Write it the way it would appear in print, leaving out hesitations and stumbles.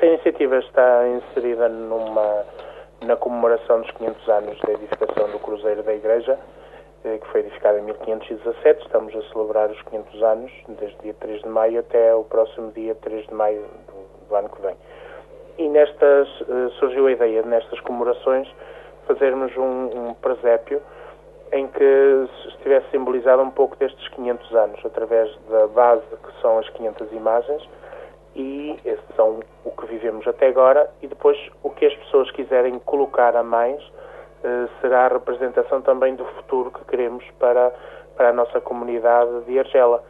Esta iniciativa está inserida na comemoração dos 500 anos da edificação do Cruzeiro da Igreja, que foi edificado em 1517. Estamos a celebrar os 500 anos, desde dia 3 de maio até o próximo dia 3 de maio do ano que vem. E surgiu a ideia, nestas comemorações, fazermos um presépio em que estivesse simbolizado um pouco destes 500 anos, através da base que são as 500 imagens, e esses são o que vivemos até agora, e depois o que as pessoas quiserem colocar a mais será a representação também do futuro que queremos para a nossa comunidade de Argela.